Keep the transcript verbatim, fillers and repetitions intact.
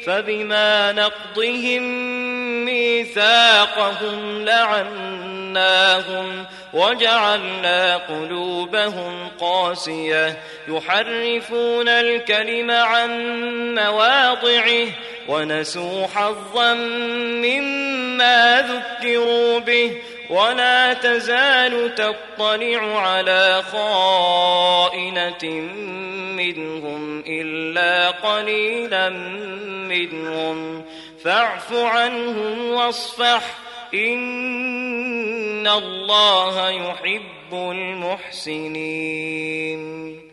فبما نقضهم ميثاقهم لعناهم وجعلنا قلوبهم قاسية يحرفون الكلم عن مواضعه ونسوا حظا مما ذكروا به ولا تزال تطلع على خائنة منهم إلا قليلا منهم فاعف عنهم واصفح إن الله يحب المحسنين.